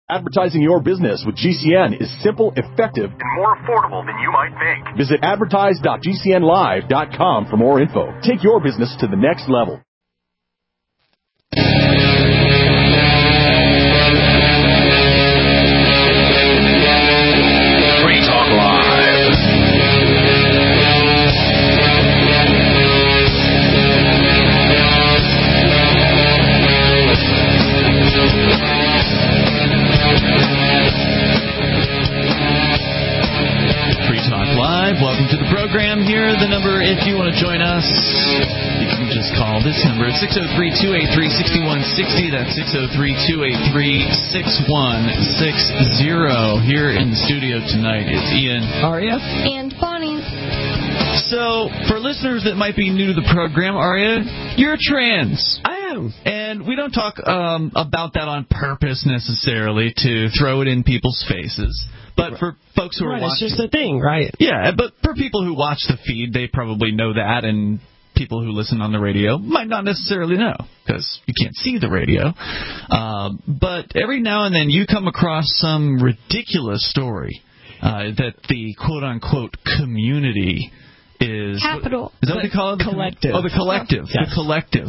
Advertising your business with GCN is simple, effective, and more affordable than you might think. Visit advertise.gcnlive.com for more info. Take your business to the next level. Free Talk Live. Welcome to the program. Here, the number, if you want to join us, you can just call this number. It's 603-283-6160. That's 603-283-6160. Here in the studio tonight is Ian, Aria, and Bonnie. So, for listeners that might be new to the program, Aria, you're trans. I am. And we don't talk about that on purpose necessarily to throw it in people's faces. But for folks who are watching... It's just a thing, right? Yeah, but for people who watch the feed, they probably know that, and people who listen on the radio might not necessarily know, because you can't see the radio. But every now and then you come across some ridiculous story that the quote-unquote community is... Capital. Is that what they call it? Collective. Oh, the collective. Yes. The collective.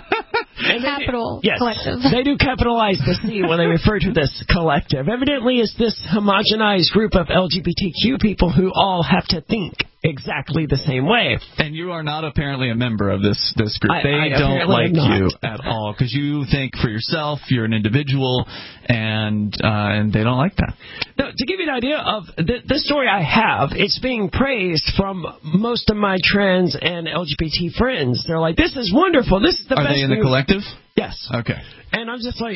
Capital yes. Collective. They do capitalize the C when they refer to this collective. Evidently, it's this homogenized group of LGBTQ people who all have to think exactly the same way. And you are not apparently a member of this group. They I don't like you not. at all because you think for yourself, you're an individual, and they don't like that. Now, to give you an idea of the story I have, it's being praised from most of my trans and LGBT friends. They're like, this is wonderful. This is the best. Are they in the collective? Yes. Okay. And I'm just like,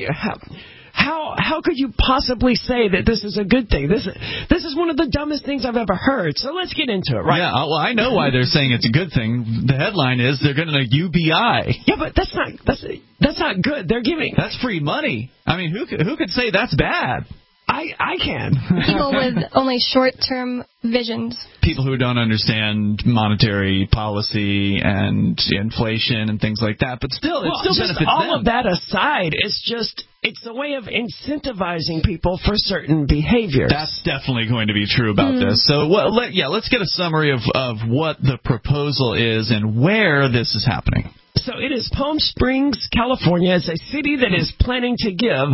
how could you possibly say that this is a good thing? This is one of the dumbest things I've ever heard. So let's get into it, right? Yeah, well, I know why they're saying it's a good thing. The headline is they're going to UBI. Yeah, but that's not good. They're giving... That's free money. I mean, who could say that's bad? I can. People with only short-term visions. People who don't understand monetary policy and inflation and things like that. But still, it still benefits all them. of that aside, it's a way of incentivizing people for certain behaviors. That's definitely going to be true about this. So, let's get a summary of what the proposal is and where this is happening. So it is Palm Springs, California. It's a city that is planning to give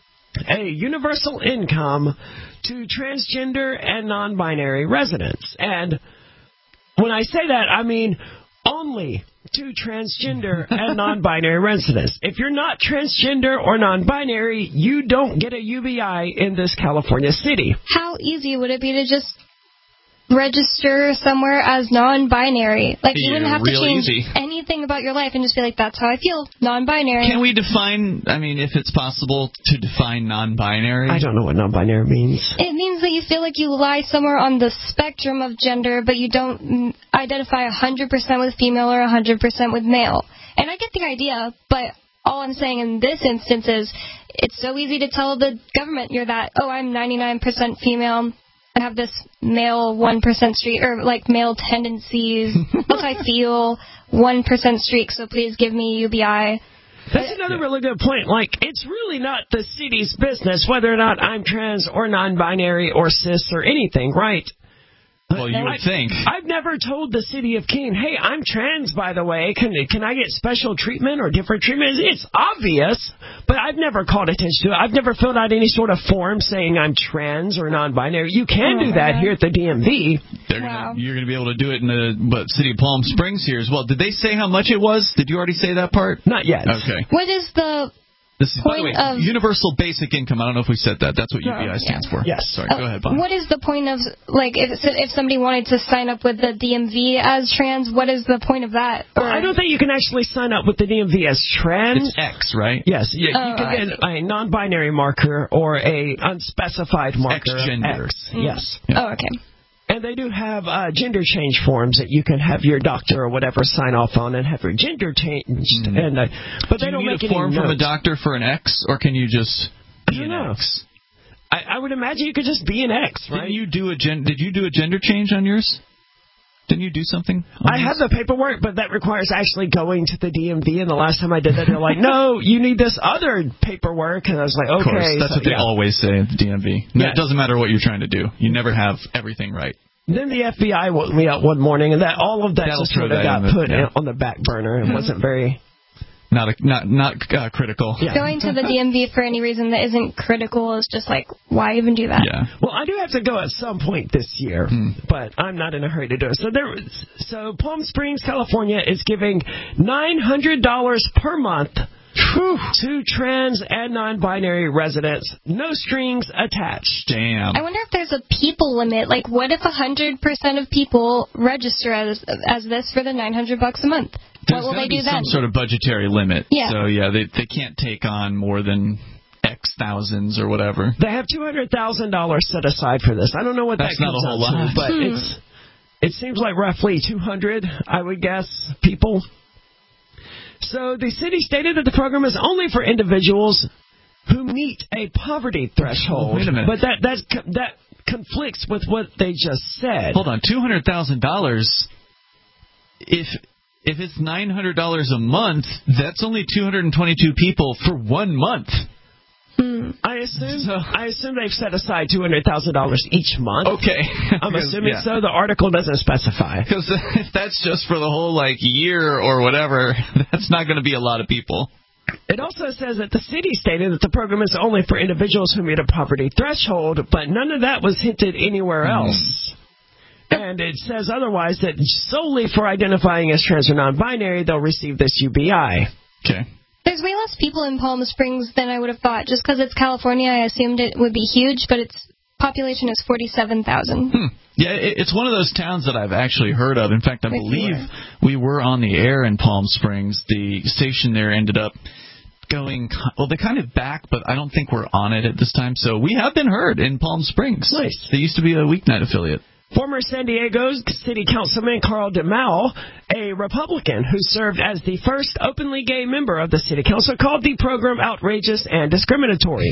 a universal income to transgender and non-binary residents. And when I say that, I mean only to transgender and non-binary residents. If you're not transgender or non-binary, you don't get a UBI in this California city. How easy would it be to just register somewhere as non-binary? Like, you wouldn't have to change anything about your life and just be like, that's how I feel, non-binary. Can we define, if it's possible to define non-binary? I don't know what non-binary means. It means that you feel like you lie somewhere on the spectrum of gender, but you don't identify 100% with female or 100% with male. And I get the idea, but all I'm saying in this instance is it's so easy to tell the government you're that, I'm 99% female, I have this male 1% streak, or like male tendencies, what I feel, 1% streak, so please give me UBI. That's another really good point. Like, it's really not the city's business whether or not I'm trans or non-binary or cis or anything, right? Well, you would think. I've never told the city of Keene, hey, I'm trans, by the way. Can I get special treatment or different treatment? It's obvious, but I've never called attention to it. I've never filled out any sort of form saying I'm trans or non-binary. You can do that here at the DMV. You're going to be able to do it in the city of Palm Springs here as well. Did they say how much it was? Did you already say that part? Not yet. Okay. What is the... This is, by the way, universal basic income. I don't know if we said that. That's what UBI stands for. Yes. Sorry, go ahead, Bob. What is the point of, if somebody wanted to sign up with the DMV as trans, what is the point of that? Well, I don't think you can actually sign up with the DMV as trans. It's X, right? Yes. You can get a non-binary marker or a unspecified marker. X-gender. X. Yes. Yeah. Oh, okay. And they do have gender change forms that you can have your doctor or whatever sign off on and have your gender changed. And but they don't make any a form from a doctor for an X, or can you just be an X? I would imagine you could just be an X, right? Did you do a gender change on yours? Didn't you do something? I have the paperwork, but that requires actually going to the DMV. And the last time I did that, they're like, no, you need this other paperwork. And I was like, okay. Of course, that's what they always say at the DMV. Yes. It doesn't matter what you're trying to do. You never have everything right. Then the FBI woke me up one morning, and all of that just sort of got put on the back burner and wasn't very... Not critical. Yeah. Going to the DMV for any reason that isn't critical is just like, why even do that? Yeah. Well, I do have to go at some point this year, but I'm not in a hurry to do it. So Palm Springs, California is giving $900 per month to trans and non-binary residents, no strings attached. Damn. I wonder if there's a people limit. Like, what if 100% of people register as this for the $900 a month? There's what will they do some then? Sort of budgetary limit. Yeah. So they can't take on more than X thousands or whatever. They have $200,000 set aside for this. I don't know what That's that comes not a whole out lot. to, but it seems like roughly 200, I would guess, people. So the city stated that the program is only for individuals who meet a poverty threshold. Wait a minute. But that conflicts with what they just said. Hold on, $200,000. If it's $900 a month, that's only 222 people for 1 month. I assume they've set aside $200,000 each month. Okay. I'm assuming so. The article doesn't specify. Because if that's just for the whole year or whatever, that's not going to be a lot of people. It also says that the city stated that the program is only for individuals who meet a poverty threshold, but none of that was hinted anywhere else. And it says otherwise that solely for identifying as trans or non-binary, they'll receive this UBI. Okay. There's way less people in Palm Springs than I would have thought. Just because it's California, I assumed it would be huge, but its population is 47,000. Yeah, it's one of those towns that I've actually heard of. In fact, I believe we were on the air in Palm Springs. The station there ended up going, well, they kind of back, but I don't think we're on it at this time. So we have been heard in Palm Springs. Nice. They used to be a weeknight affiliate. Former San Diego City Councilman Carl DeMao, a Republican who served as the first openly gay member of the City Council, called the program outrageous and discriminatory.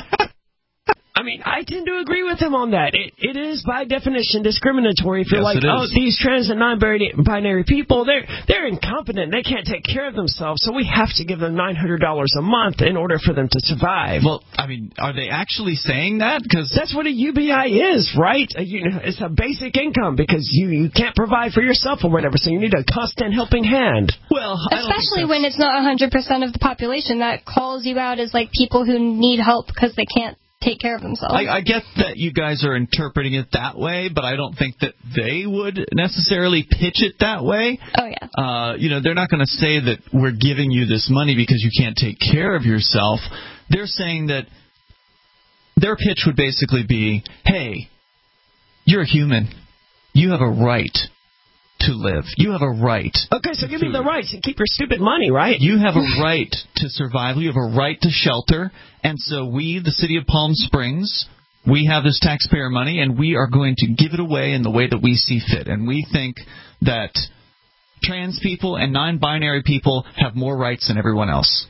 I mean, I tend to agree with him on that. It is, by definition, discriminatory if you're these trans and non-binary people, they're incompetent. They can't take care of themselves, so we have to give them $900 a month in order for them to survive. Well, I mean, are they actually saying that? Because that's what a UBI is, right? It's a basic income because you can't provide for yourself or whatever, so you need a constant helping hand. Well, especially when it's not 100% of the population. That calls you out as people who need help because they can't take care of themselves. I get that you guys are interpreting it that way, but I don't think that they would necessarily pitch it that way. Oh, yeah. They're not going to say that we're giving you this money because you can't take care of yourself. They're saying that their pitch would basically be, hey, you're a human. You have a right to live. You have a right. Okay, so give me the rights and keep your stupid money, right? You have a right to survive. You have a right to shelter. And so we, the city of Palm Springs, we have this taxpayer money, and we are going to give it away in the way that we see fit. And we think that trans people and non-binary people have more rights than everyone else.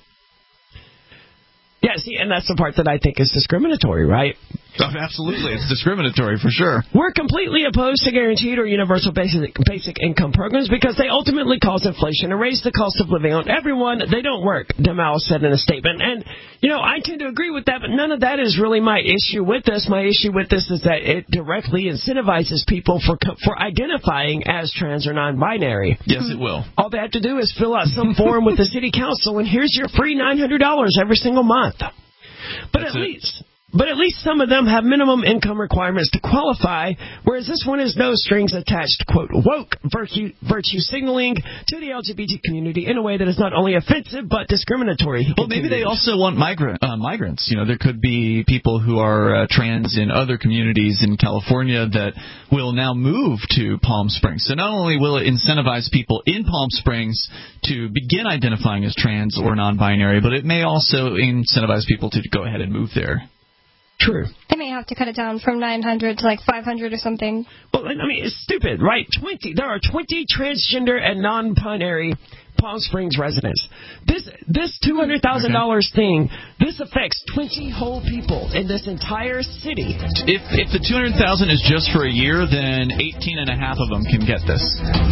Yeah, see, and that's the part that I think is discriminatory, right? Absolutely. It's discriminatory for sure. We're completely opposed to guaranteed or universal basic income programs because they ultimately cause inflation and raise the cost of living on everyone. They don't work, DeMao said in a statement. And, I tend to agree with that, but none of that is really my issue with this. My issue with this is that it directly incentivizes people for identifying as trans or non-binary. Yes, it will. All they have to do is fill out some form with the city council, and here's your free $900 every single month. But at least some of them have minimum income requirements to qualify, whereas this one is no strings attached, quote, woke virtue signaling to the LGBT community in a way that is not only offensive but discriminatory. Well, maybe they also want migrants. There could be people who are trans in other communities in California that will now move to Palm Springs. So not only will it incentivize people in Palm Springs to begin identifying as trans or non-binary, but it may also incentivize people to go ahead and move there. True. They may have to cut it down from 900 to 500 or something. Well, I mean, it's stupid, right? There are 20 transgender and non-binary Palm Springs residents. This $200,000 thing, this affects 20 whole people in this entire city. If the $200,000 is just for a year, then 18 and a half of them can get this.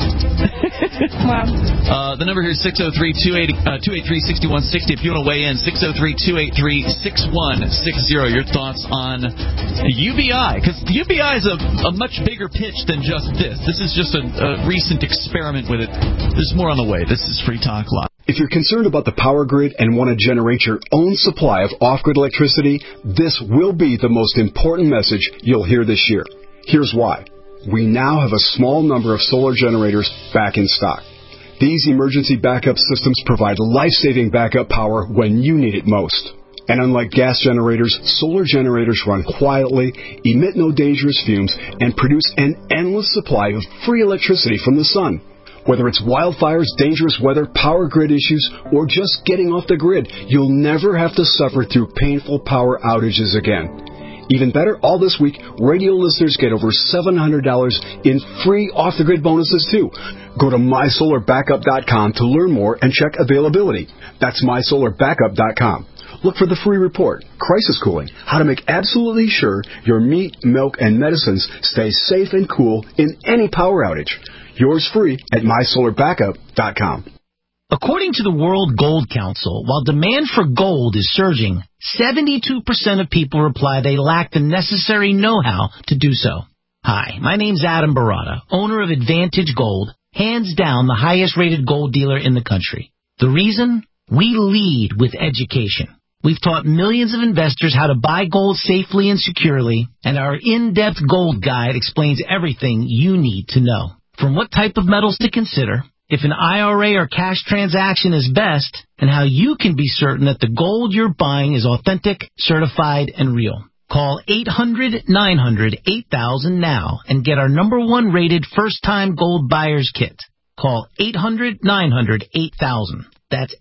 Wow. The number here is 603-283-6160. If you want to weigh in, 603-283-6160. Your thoughts on UBI, because the UBI is a much bigger pitch than just this. This is just a recent experiment with it. There's more on the way. This is Free Talk Live. If you're concerned about the power grid and want to generate your own supply of off-grid electricity, this will be the most important message you'll hear this year. Here's why. We now have a small number of solar generators back in stock. These emergency backup systems provide life-saving backup power when you need it most. And unlike gas generators, solar generators run quietly, emit no dangerous fumes, and produce an endless supply of free electricity from the sun. Whether it's wildfires, dangerous weather, power grid issues, or just getting off the grid, you'll never have to suffer through painful power outages again. Even better, all this week, radio listeners get over $700 in free off-the-grid bonuses, too. Go to mysolarbackup.com to learn more and check availability. That's mysolarbackup.com. Look for the free report, Crisis Cooling, how to make absolutely sure your meat, milk, and medicines stay safe and cool in any power outage. Yours free at mysolarbackup.com. According to the World Gold Council, while demand for gold is surging, 72% of people reply they lack the necessary know-how to do so. Hi, my name's Adam Barata, owner of Advantage Gold, hands down the highest-rated gold dealer in the country. The reason? We lead with education. We've taught millions of investors how to buy gold safely and securely, and our in-depth gold guide explains everything you need to know. From what type of metals to consider, if an IRA or cash transaction is best, and how you can be certain that the gold you're buying is authentic, certified, and real. Call 800-900-8000 now and get our #1 rated first-time gold buyer's kit. Call 800-900-8000. That's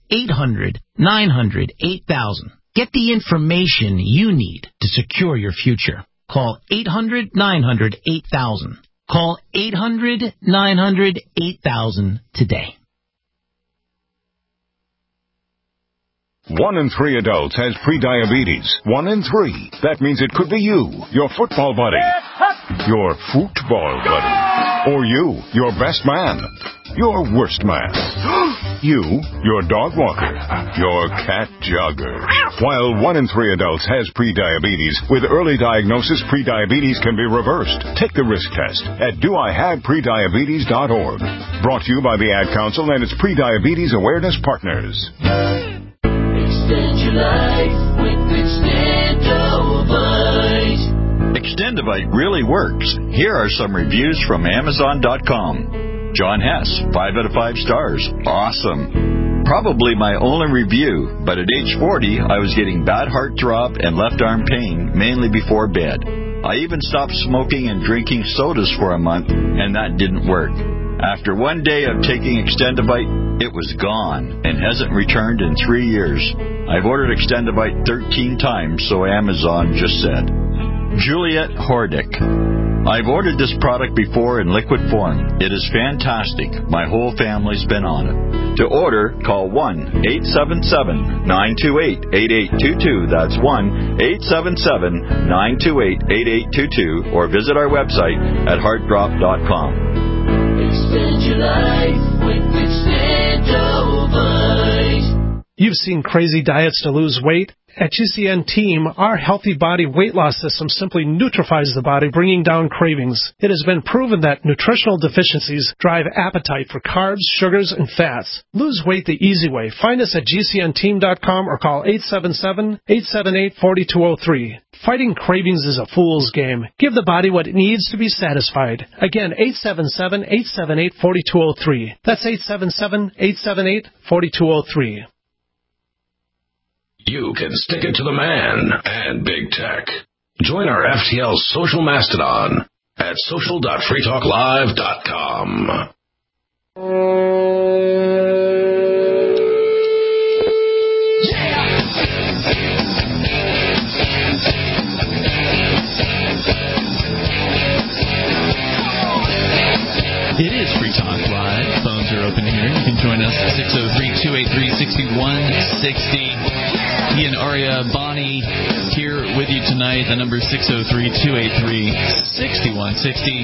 800-900-8000. Get the information you need to secure your future. Call 800-900-8000. Call 800-900-8000 today. 1 in 3 adults has prediabetes. 1 in 3. That means it could be you, your football buddy, your football buddy, or you, your best man, your worst man, you, your dog walker, your cat jogger. While 1 in 3 adults has prediabetes, with early diagnosis, prediabetes can be reversed. Take the risk test at doihaveprediabetes.org. Brought to you by the Ad Council and its Prediabetes Awareness Partners. Extend your life with Extendovite. Extendovite really works. Here are some reviews from Amazon.com. John Hess, 5 out of 5 stars. Awesome. Probably my only review, but at age 40, I was getting bad heart throb and left arm pain, mainly before bed. I even stopped smoking and drinking sodas for a month, and that didn't work. After 1 day of taking Extendovite, it was gone and hasn't returned in 3 years. I've ordered Extendovite 13 times, so Amazon just said. Juliet Hordick. I've ordered this product before in liquid form. It is fantastic. My whole family's been on it. To order, call 1-877-928-8822. That's 1-877-928-8822. Or visit our website at heartdrop.com. Extend your life with Extendovite. You've seen crazy diets to lose weight. At GCN Team, our Healthy Body weight loss system simply neutralizes the body, bringing down cravings. It has been proven that nutritional deficiencies drive appetite for carbs, sugars, and fats. Lose weight the easy way. Find us at GCNteam.com or call 877-878-4203. Fighting cravings is a fool's game. Give the body what it needs to be satisfied. Again, 877-878-4203. That's 877-878-4203. You can stick it to the man and big tech. Join our FTL social mastodon at social.freetalklive.com. It is Free Talk Live. Phones are open here. You can join us Fest, 603-283-6160. Ian, Aria, Bonnie here with you tonight. The number is 603-283-6160.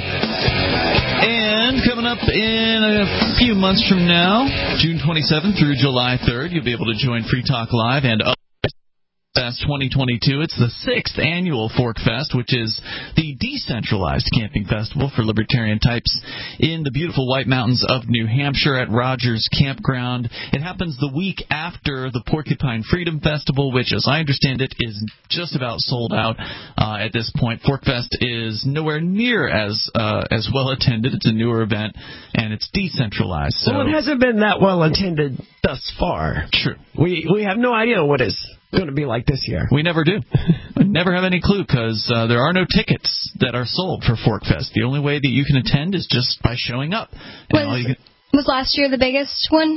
And coming up in a few months from now, June 27th through July 3rd, you'll be able to join Free Talk Live and Fest 2022. It's the 6th annual Fork Fest, which is the decentralized camping festival for libertarian types in the beautiful White Mountains of New Hampshire at Rogers Campground. It happens the week after the Porcupine Freedom Festival, which, as I understand it, is just about sold out at this point. Fork Fest is nowhere near as well attended. It's a newer event, and it's decentralized. So. Well, it hasn't been that well attended thus far. True. We have no idea what it's going to be like this year. We never do. We never have any clue because there are no tickets that are sold for Fork Fest. The only way that you can attend is just by showing up. Was last year the biggest one?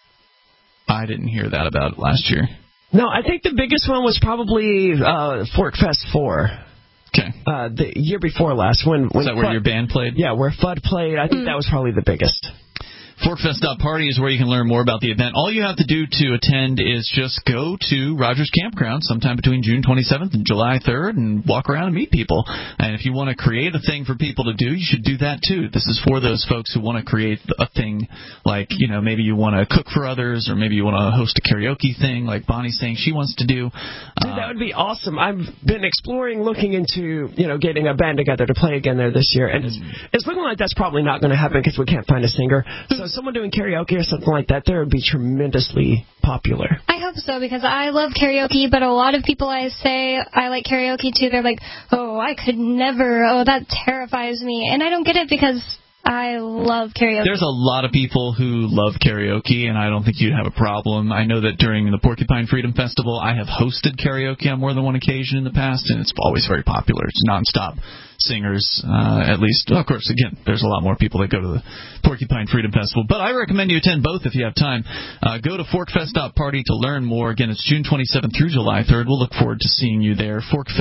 I didn't hear that about it last year. No, I think the biggest one was probably Fork Fest 4. Okay. The year before last. When is that where your band played? Yeah, where FUD played. I think that was probably the biggest. ForkFest.party is where you can learn more about the event. All you have to do to attend is just go to Rogers Campground sometime between June 27th and July 3rd and walk around and meet people. And if you want to create a thing for people to do, you should do that too. This is for those folks who want to create a thing like, maybe you want to cook for others, or maybe you want to host a karaoke thing like Bonnie's saying she wants to do. Dude, that would be awesome. I've been looking into, getting a band together to play again there this year. And it's looking like that's probably not going to happen because we can't find a singer. So someone doing karaoke or something like that, there would be tremendously popular. I hope so, because I love karaoke, but a lot of people I say I like karaoke too, they're like, oh, I could never, oh, that terrifies me. And I don't get it because I love karaoke. There's a lot of people who love karaoke, and I don't think you'd have a problem. I know that during the Porcupine Freedom Festival, I have hosted karaoke on more than one occasion in the past, and it's always very popular. It's nonstop singers, at least. Of course, again, there's a lot more people that go to the Porcupine Freedom Festival, but I recommend you attend both if you have time. Go to ForkFest.party to learn more. Again, it's June 27th through July 3rd. We'll look forward to seeing you there.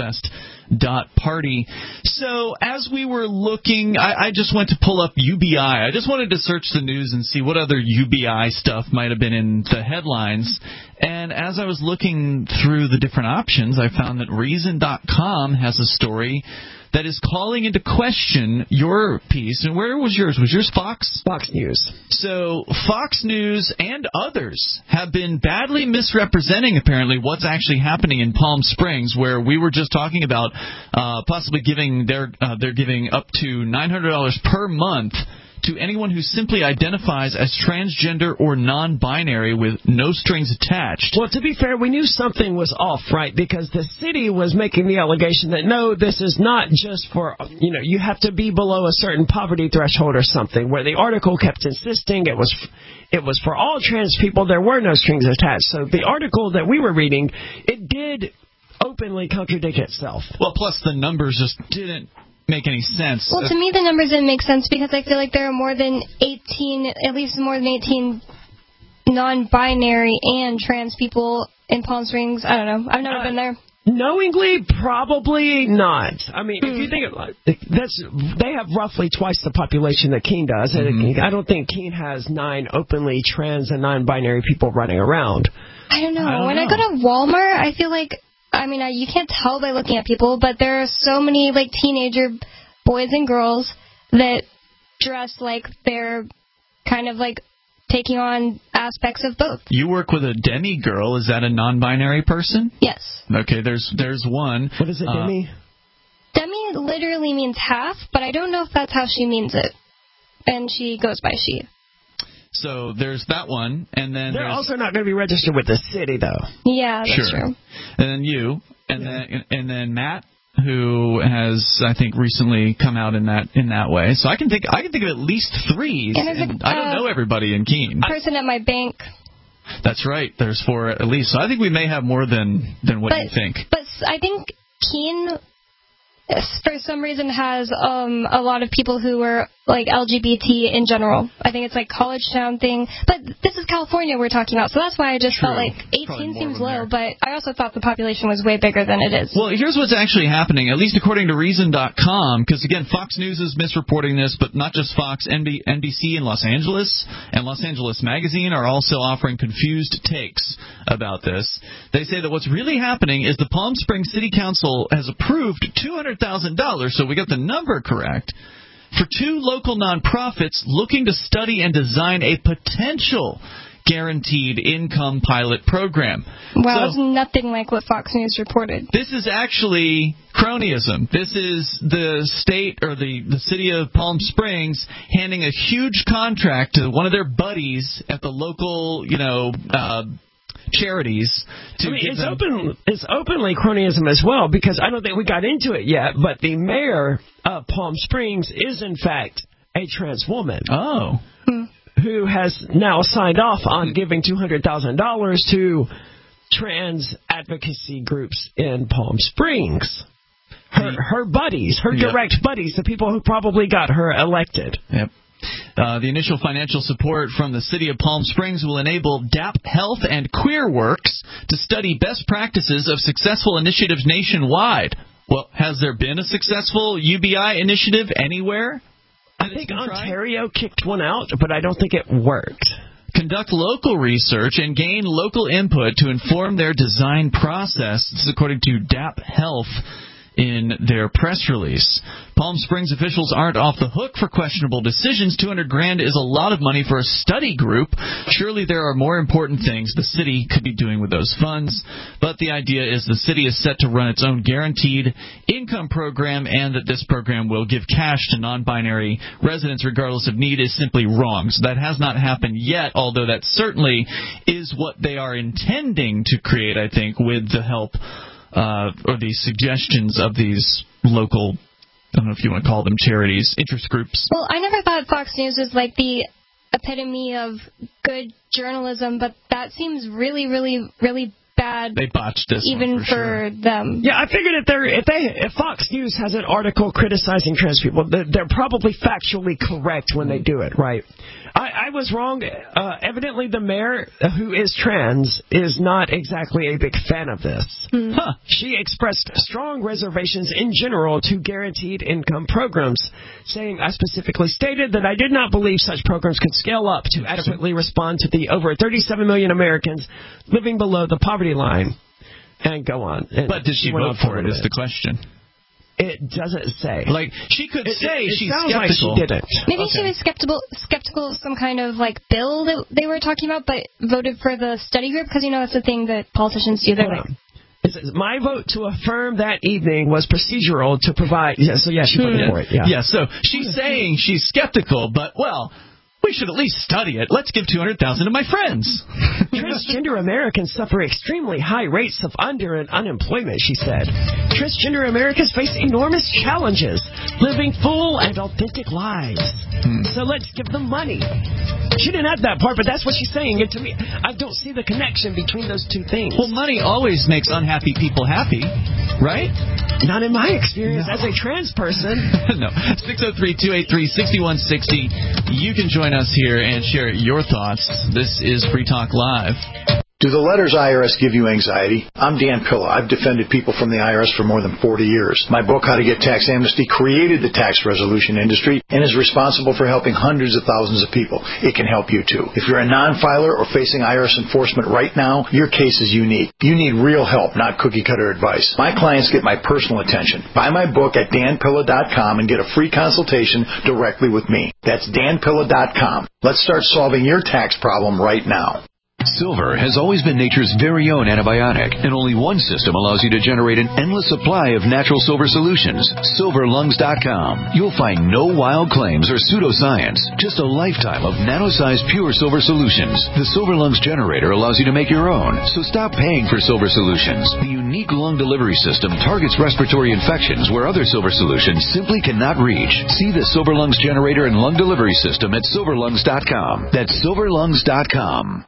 ForkFest.party. So as we were looking, I just went to pull up UBI. I just wanted to search the news and see what other UBI stuff might have been in the headlines. And as I was looking through the different options, I found that Reason.com has a story that is calling into question your piece. And where was yours? Was yours Fox? Fox News. So Fox News and others have been badly misrepresenting, apparently, what's actually happening in Palm Springs, where we were just talking about possibly giving they're giving up to $900 per month to anyone who simply identifies as transgender or non-binary with no strings attached. Well, to be fair, we knew something was off, right? Because the city was making the allegation that, no, this is not just for, you have to be below a certain poverty threshold or something, where the article kept insisting it was for all trans people. There were no strings attached. So the article that we were reading, it did openly contradict itself. Well, plus the numbers just didn't make any sense. Well, to me, the numbers didn't make sense because I feel like there are more than 18 non-binary and trans people in Palm Springs. I don't know. I've never been there. Knowingly, probably not. I mean, if you think they have roughly twice the population that Keene does. Mm-hmm. I don't think Keene has 9 openly trans and non-binary people running around. I don't know. I go to Walmart, I feel like, you can't tell by looking at people, but there are so many, teenager boys and girls that dress like they're kind of, taking on aspects of both. You work with a demi girl. Is that a non-binary person? Yes. Okay, there's one. What is it, demi? Demi literally means half, but I don't know if that's how she means it. And she goes by she. So there's that one, and then they're also not going to be registered with the city, though. Yeah, that's true. And then you, and then Matt, who has, I think, recently come out in that way. So I can think of at least 3. And I don't know everybody in Keene. Person at my bank. That's right. There's 4 at least. So I think we may have more than what you think. But I think Keene for some reason has a lot of people who are like LGBT in general. I think it's like college town thing. But this is California we're talking about, so that's why I just felt like 18 seems low. But I also thought the population was way bigger than it is. Well, here's what's actually happening, at least according to Reason.com, because again, Fox News is misreporting this, but not just Fox, NBC in Los Angeles and Los Angeles Magazine are also offering confused takes about this. They say that what's really happening is the Palm Springs City Council has approved $200,000, so we got the number correct, for 2 local nonprofits looking to study and design a potential guaranteed income pilot program. Wow, it's nothing like what Fox News reported. This is actually cronyism. This is the state or the city of Palm Springs handing a huge contract to one of their buddies at the local, charities. It's openly cronyism as well, because I don't think we got into it yet, but the mayor of Palm Springs is in fact a trans woman. Oh. Who has now signed off on giving $200,000 to trans advocacy groups in Palm Springs. Her buddies, her direct buddies, the people who probably got her elected. Yep. The initial financial support from the city of Palm Springs will enable DAP Health and QueerWorks to study best practices of successful initiatives nationwide. Well, has there been a successful UBI initiative anywhere? I think Ontario kicked one out, but I don't think it worked. Conduct local research and gain local input to inform their design process. This is according to DAP Health in their press release. Palm Springs officials aren't off the hook for questionable decisions. $200,000 is a lot of money for a study group. Surely there are more important things the city could be doing with those funds. But the idea is the city is set to run its own guaranteed income program, and that this program will give cash to non-binary residents regardless of need is simply wrong. So that has not happened yet, although that certainly is what they are intending to create, I think, with the help or the suggestions of these local, I don't know if you want to call them charities, interest groups. Well, I never thought Fox News was like the epitome of good journalism, but that seems really, really, really bad. They botched this even for them. Yeah, I figured if Fox News has an article criticizing trans people, they're probably factually correct when they do it, right? I was wrong. Evidently, the mayor, who is trans, is not exactly a big fan of this. Huh. She expressed strong reservations in general to guaranteed income programs, saying, I specifically stated that I did not believe such programs could scale up to adequately respond to the over 37 million Americans living below the poverty line. And go on. And but did she vote for it, is the question. It doesn't say. Like, she could say she's sounds skeptical. Like she didn't. Maybe she was skeptical of some kind of like bill that they were talking about, but voted for the study group, because that's the thing that politicians do. They're like, it says, my vote to affirm that evening was procedural to provide. Yeah, so she voted for it. Yeah, so she's saying she's skeptical, but we should at least study it. Let's give $200,000 to my friends. Transgender Americans suffer extremely high rates of under and unemployment, she said. Transgender Americans face enormous challenges living full and authentic lives. So let's give them money. She didn't add that part, but that's what she's saying. And to me, I don't see the connection between those two things. Well, money always makes unhappy people happy, right? Not in my experience as a trans person. No. 603-283-6160. You can join us here and share your thoughts. This is Free Talk Live. Do the letters IRS give you anxiety? I'm Dan Pilla. I've defended people from the IRS for more than 40 years. My book, How to Get Tax Amnesty, created the tax resolution industry and is responsible for helping hundreds of thousands of people. It can help you, too. If you're a non-filer or facing IRS enforcement right now, your case is unique. You need real help, not cookie-cutter advice. My clients get my personal attention. Buy my book at danpilla.com and get a free consultation directly with me. That's danpilla.com. Let's start solving your tax problem right now. Silver has always been nature's very own antibiotic, and only one system allows you to generate an endless supply of natural silver solutions. SilverLungs.com. You'll find no wild claims or pseudoscience, just a lifetime of nano-sized pure silver solutions. The Silver Lungs generator allows you to make your own, so stop paying for silver solutions. The unique lung delivery system targets respiratory infections where other silver solutions simply cannot reach. See the Silver Lungs generator and lung delivery system at SilverLungs.com. That's SilverLungs.com.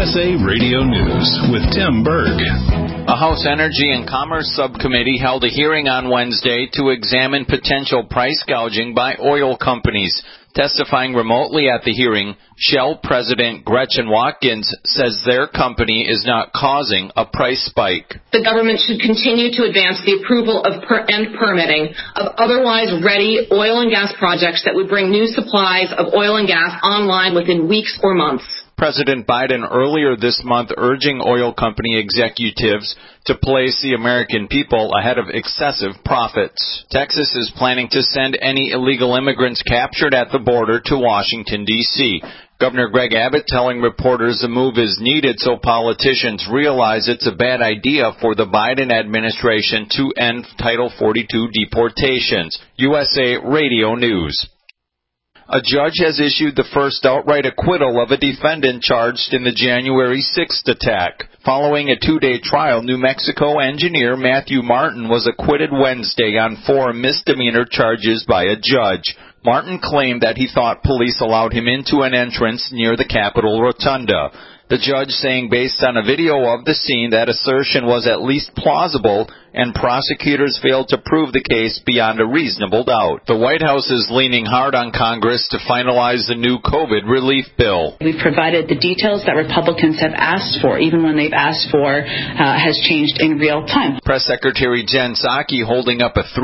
USA Radio News with Tim Berg. A House Energy and Commerce Subcommittee held a hearing on Wednesday to examine potential price gouging by oil companies. Testifying remotely at the hearing, Shell President Gretchen Watkins says their company is not causing a price spike. The government should continue to advance the approval of and permitting of otherwise ready oil and gas projects that would bring new supplies of oil and gas online within weeks or months. President Biden earlier this month urging oil company executives to place the American people ahead of excessive profits. Texas is planning to send any illegal immigrants captured at the border to Washington, D.C. Governor Greg Abbott telling reporters the move is needed so politicians realize it's a bad idea for the Biden administration to end Title 42 deportations. USA Radio News. A judge has issued the first outright acquittal of a defendant charged in the January 6th attack. Following a 2-day trial, New Mexico engineer Matthew Martin was acquitted Wednesday on 4 misdemeanor charges by a judge. Martin claimed that he thought police allowed him into an entrance near the Capitol Rotunda. The judge saying based on a video of the scene that assertion was at least plausible and prosecutors failed to prove the case beyond a reasonable doubt. The White House is leaning hard on Congress to finalize the new COVID relief bill. We've provided the details that Republicans have asked for, even when they've asked for has changed in real time. Press Secretary Jen Psaki holding up a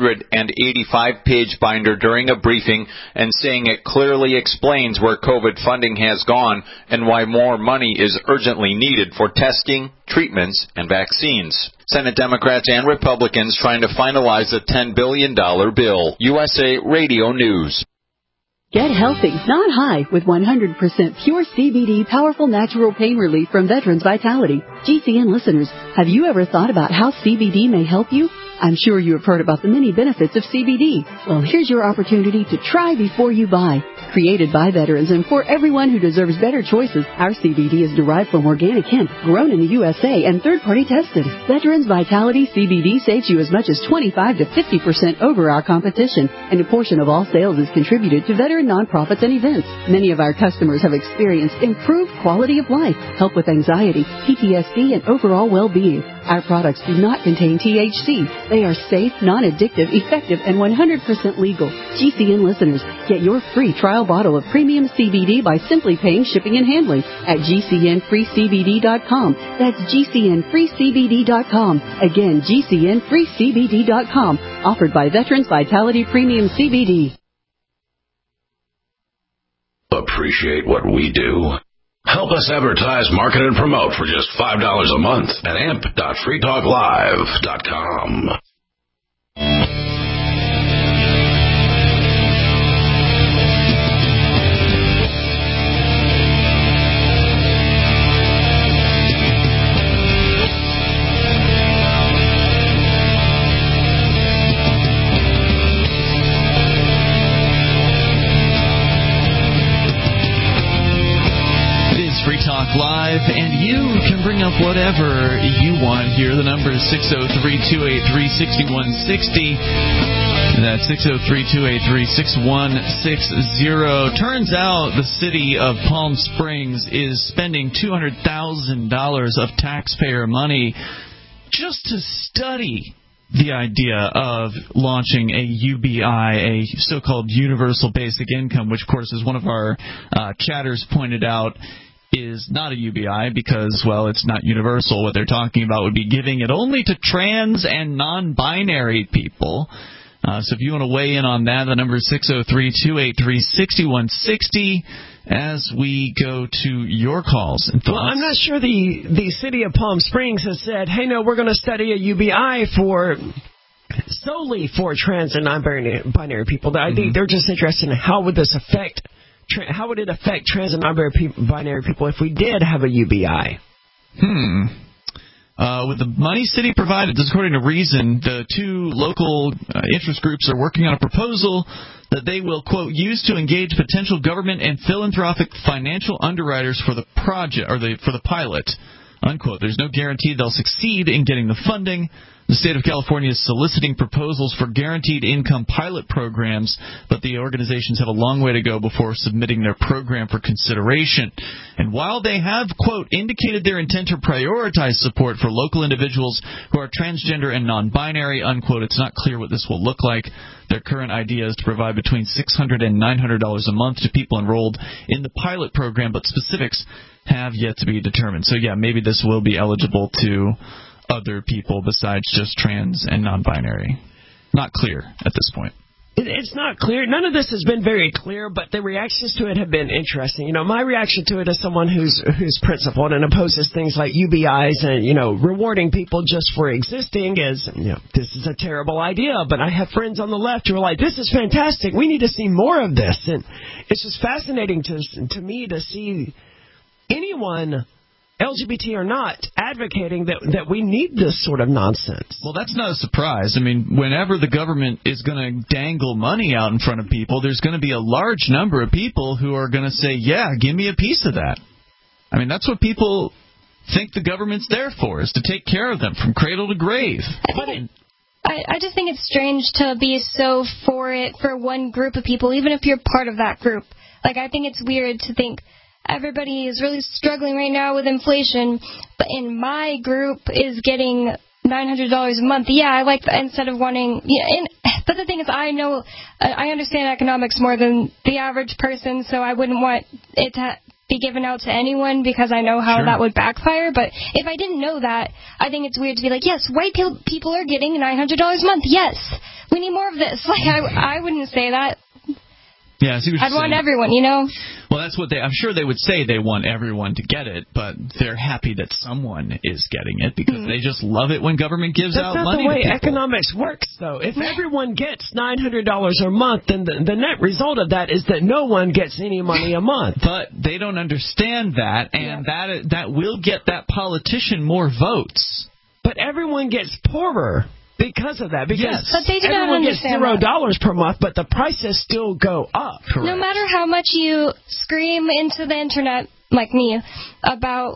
385-page binder during a briefing and saying it clearly explains where COVID funding has gone and why more money is urgently needed for testing, treatments, and vaccines. Senate Democrats and Republicans trying to finalize a $10 billion bill. USA Radio News. Get healthy, not high, with 100% pure CBD powerful natural pain relief from Veterans Vitality. GCN listeners, have you ever thought about how CBD may help you? I'm sure you have heard about the many benefits of CBD. Well, here's your opportunity to try before you buy. Created by veterans and for everyone who deserves better choices, our CBD is derived from organic hemp, grown in the USA, and third-party tested. Veterans Vitality CBD saves you as much as 25 to 50% over our competition, and a portion of all sales is contributed to veteran nonprofits and events. Many of our customers have experienced improved quality of life, help with anxiety, PTSD, and overall well-being. Our products do not contain THC. They are safe, non-addictive, effective, and 100% legal. GCN listeners, get your free trial bottle of premium CBD by simply paying shipping and handling at GCNFreeCBD.com. That's GCNFreeCBD.com. Again, GCNFreeCBD.com. Offered by Veterans Vitality Premium CBD. Appreciate what we do? Help us advertise, market, and promote for just $5 a month at amp.freetalklive.com. Free Talk Live, and you can bring up whatever you want here. The number is 603-283-6160. That's 603-283-6160. Turns out the city of Palm Springs is spending $200,000 of taxpayer money just to study the idea of launching a UBI, a so-called universal basic income, which, of course, is one of our chatters pointed out is not a UBI because, well, it's not universal. What they're talking about would be giving it only to trans and non-binary people. So if you want to weigh in on that, the number is 603-283-6160 as we go to your calls and thoughts. Well, I'm not sure the city of Palm Springs has said, hey, no, we're going to study a UBI solely for trans and non-binary people. I think they're just interested in how would this affect how would it affect trans and non-binary people if we did have a UBI? With the money city provided, this is according to Reason, the two local interest groups are working on a proposal that they will, quote, use to engage potential government and philanthropic financial underwriters for the project or for the pilot. unquote. There's no guarantee they'll succeed in getting the funding. The state of California is soliciting proposals for guaranteed income pilot programs, but the organizations have a long way to go before submitting their program for consideration. And while they have, quote, indicated their intent to prioritize support for local individuals who are transgender and non-binary, unquote, it's not clear what this will look like. Their current idea is to provide between $600 and $900 a month to people enrolled in the pilot program, but specifics have yet to be determined. So, yeah, maybe this will be eligible to other people besides just trans and non-binary. Not clear at this point. It's not clear. None of this has been very clear, but the reactions to it have been interesting. You know, my reaction to it as someone who's principled and opposes things like UBIs and, you know, rewarding people just for existing is, you know, this is a terrible idea. But I have friends on the left who are like, this is fantastic. We need to see more of this. And it's just fascinating to me to see anyone, LGBT or not, advocating that we need this sort of nonsense. Well, that's not a surprise. I mean, whenever the government is going to dangle money out in front of people, there's going to be a large number of people who are going to say, yeah, give me a piece of that. I mean, that's what people think the government's there for, is to take care of them from cradle to grave. I just think it's strange to be so for it for one group of people, even if you're part of that group. Like, I think it's weird to think everybody is really struggling right now with inflation, but in my group is getting $900 a month. Yeah, I like that instead of wanting. Yeah, but the thing is, I understand economics more than the average person, so I wouldn't want it to be given out to anyone because I know how that would backfire. But if I didn't know that, I think it's weird to be like, yes, white people are getting $900 a month. Yes, we need more of this. Like, I wouldn't say that. Yeah, I see what you're I'd want saying. everyone, you know? Well, that's what I'm sure they would say they want everyone to get it, but they're happy that someone is getting it because they just love it when government gives out money to people. That's not the way economics works, though. If everyone gets $900 a month, then the net result of that is that no one gets any money a month. But they don't understand that, and that will get that politician more votes. But everyone gets poorer because of that. Because but they do not everyone gets understand $0 per month, but the prices still go up. Correct. No matter how much you scream into the internet, like me, about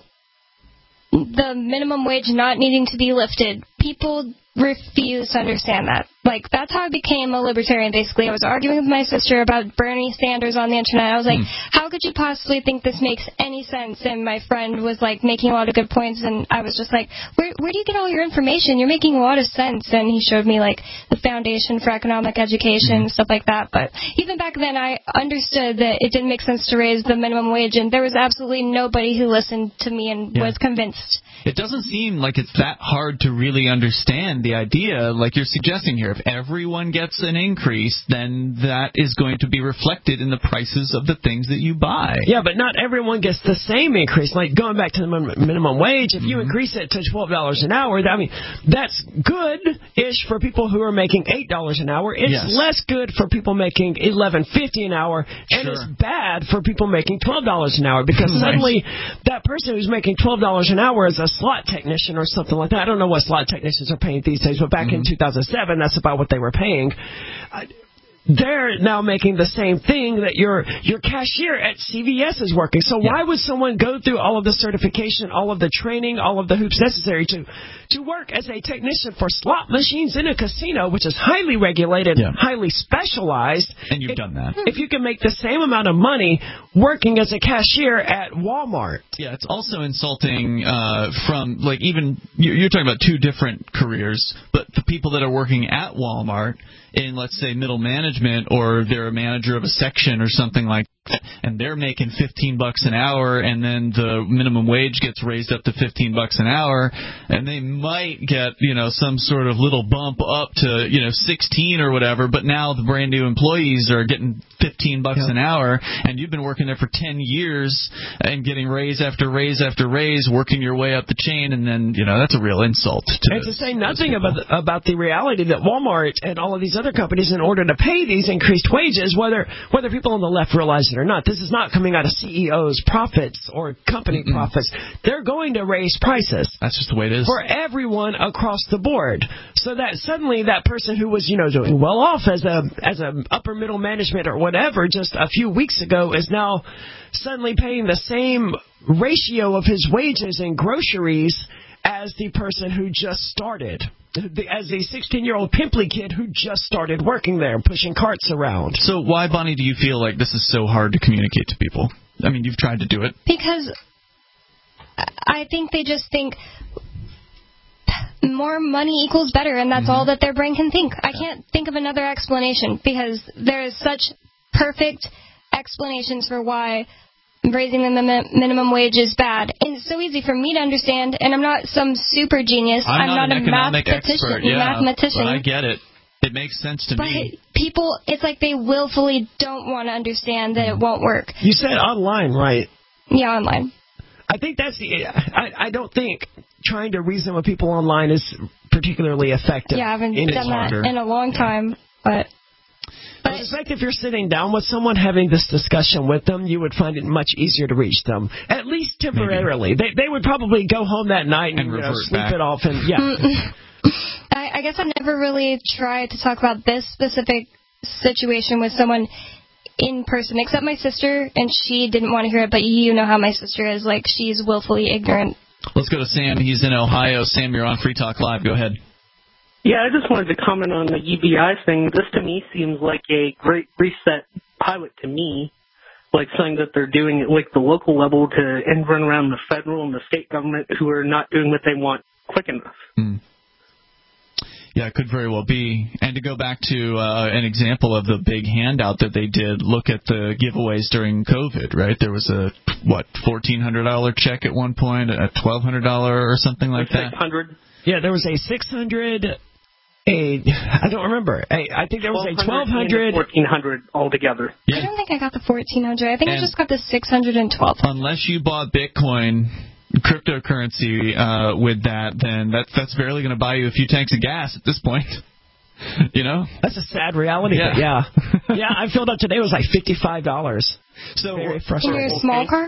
the minimum wage not needing to be lifted, people refuse to understand that. Like, that's how I became a libertarian, basically. I was arguing with my sister about Bernie Sanders on the internet. I was like, how could you possibly think this makes any sense? And my friend was, like, making a lot of good points, and I was just like, where do you get all your information? You're making a lot of sense. And he showed me, like, the Foundation for Economic Education and stuff like that. But even back then, I understood that it didn't make sense to raise the minimum wage, and there was absolutely nobody who listened to me and was convinced. It doesn't seem like it's that hard to really understand the idea, like you're suggesting here. If everyone gets an increase, then that is going to be reflected in the prices of the things that you buy. Yeah, but not everyone gets the same increase. Like, going back to the minimum wage, if you increase it to $12 an hour, I mean, that's good-ish for people who are making $8 an hour. It's less good for people making $11.50 an hour, and it's bad for people making $12 an hour, because suddenly that person who's making $12 an hour is a slot technician or something like that. I don't know what slot technicians are paying these days, but back in 2007, that's about what they were paying. They're now making the same thing that your cashier at CVS is working. So why would someone go through all of the certification, all of the training, all of the hoops necessary to work as a technician for slot machines in a casino, which is highly regulated, highly specialized? And you've done that. If you can make the same amount of money working as a cashier at Walmart. Yeah, it's also insulting from, like, even, you're talking about two different careers, but the people that are working at Walmart in, let's say, middle management, or they're a manager of a section or something like that, and they're making $15 an hour, and then the minimum wage gets raised up to $15 an hour, and they might get, some sort of little bump up to, 16 or whatever, but now the brand new employees are getting $15 an hour, and you've been working there for 10 years and getting raise after raise after raise, working your way up the chain, and then, that's a real insult. And to say nothing about the reality that Walmart and all of these other companies, in order to pay these increased wages, whether people on the left realize it or not. This is not coming out of CEOs' profits or company profits. They're going to raise prices. That's just the way it is. For everyone across the board. So that suddenly that person who was, doing well off as a upper middle management or whatever just a few weeks ago is now suddenly paying the same ratio of his wages in groceries as the person who just started. As a 16-year-old pimply kid who just started working there, pushing carts around. So why, Bonnie, do you feel like this is so hard to communicate to people? I mean, you've tried to do it. Because I think they just think more money equals better, and that's all that their brain can think. I can't think of another explanation, because there is such perfect explanations for why raising the minimum wage is bad. And it's so easy for me to understand, and I'm not some super genius. I'm not a an economic mathematician. But I get it. It makes sense to me. But people, it's like they willfully don't want to understand that it won't work. You said online, right? Yeah, online. I think that's I don't think trying to reason with people online is particularly effective. Yeah, I haven't done that in a long time, but I suspect if you're sitting down with someone having this discussion with them, you would find it much easier to reach them, at least temporarily. They would probably go home that night and sleep it off. And I guess I've never really tried to talk about this specific situation with someone in person, except my sister, and she didn't want to hear it, but you know how my sister is. Like, she's willfully ignorant. Let's go to Sam. He's in Ohio. Sam, you're on Free Talk Live. Go ahead. Yeah, I just wanted to comment on the UBI thing. This to me seems like a great reset pilot to me, like something that they're doing at like the local level to end run around the federal and the state government who are not doing what they want quick enough. Yeah, it could very well be. And to go back to an example of the big handout that they did, look at the giveaways during COVID, right? There was a, $1,400 check at one point, a $1,200 or something like that? $600. Yeah, there was a $600... I don't remember. I think there was a $1,200, $1,400 altogether. Yeah. I don't think I got the $1,400. I think I just got the $612. Unless you bought Bitcoin, cryptocurrency, with that, then that's barely going to buy you a few tanks of gas at this point. That's a sad reality. Yeah. Yeah, I filled up today. It was like $55. So very frustrating. In your small car?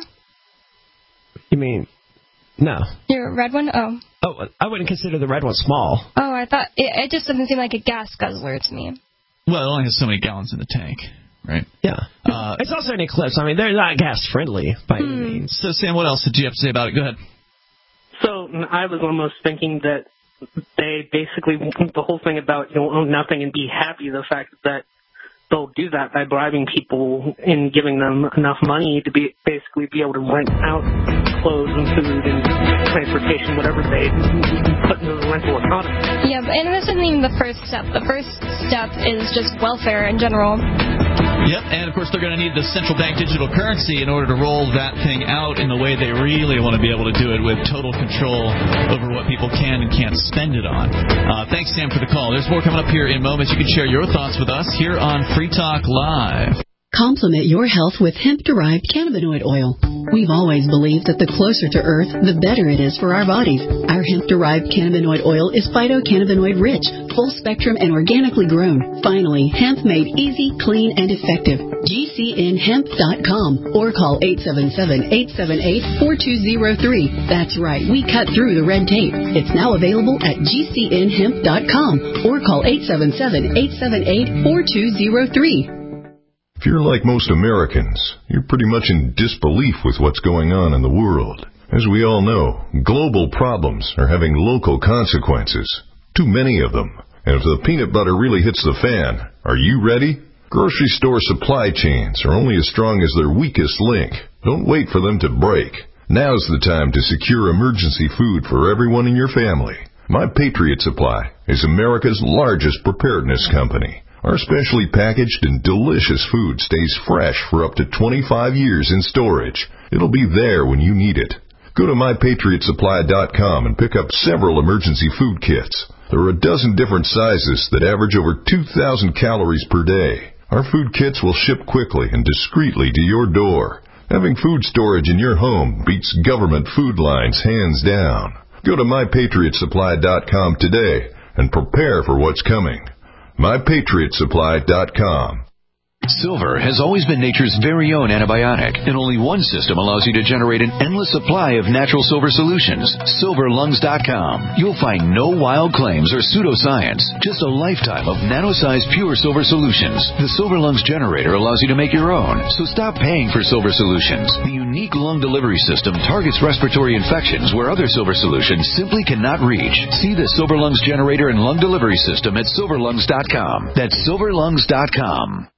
You mean? No. Your red one? Oh. Oh, I wouldn't consider the red one small. Oh, I thought it just doesn't seem like a gas guzzler to me. Well, it only has so many gallons in the tank, right? Yeah. It's also an Eclipse. I mean, they're not gas friendly by any means. So, Sam, what else did you have to say about it? Go ahead. So I was almost thinking that they basically, the whole thing about you'll own nothing and be happy, the fact that they'll do that by bribing people and giving them enough money to basically be able to rent out clothes and food and transportation, whatever they put into the rental economy. Yeah, and this isn't even the first step. The first step is just welfare in general. Yep, and of course they're going to need the central bank digital currency in order to roll that thing out in the way they really want to be able to do it, with total control over what people can and can't spend it on. Thanks, Sam, for the call. There's more coming up here in moments. You can share your thoughts with us here on Free Talk Live. Complement your health with hemp-derived cannabinoid oil. We've always believed that the closer to Earth, the better it is for our bodies. Our hemp-derived cannabinoid oil is phytocannabinoid-rich, full-spectrum, and organically grown. Finally, hemp made easy, clean, and effective. GCNhemp.com or call 877-878-4203. That's right, we cut through the red tape. It's now available at GCNhemp.com or call 877-878-4203. If you're like most Americans, you're pretty much in disbelief with what's going on in the world. As we all know, global problems are having local consequences. Too many of them. And if the peanut butter really hits the fan, are you ready? Grocery store supply chains are only as strong as their weakest link. Don't wait for them to break. Now's the time to secure emergency food for everyone in your family. My Patriot Supply is America's largest preparedness company. Our specially packaged and delicious food stays fresh for up to 25 years in storage. It'll be there when you need it. Go to MyPatriotSupply.com and pick up several emergency food kits. There are a dozen different sizes that average over 2,000 calories per day. Our food kits will ship quickly and discreetly to your door. Having food storage in your home beats government food lines hands down. Go to MyPatriotSupply.com today and prepare for what's coming. MyPatriotSupply.com. Silver has always been nature's very own antibiotic, and only one system allows you to generate an endless supply of natural silver solutions. SilverLungs.com. You'll find no wild claims or pseudoscience, just a lifetime of nano-sized pure silver solutions. The Silver Lungs generator allows you to make your own, so stop paying for silver solutions. The unique lung delivery system targets respiratory infections where other silver solutions simply cannot reach. See the Silver Lungs generator and lung delivery system at SilverLungs.com. That's SilverLungs.com.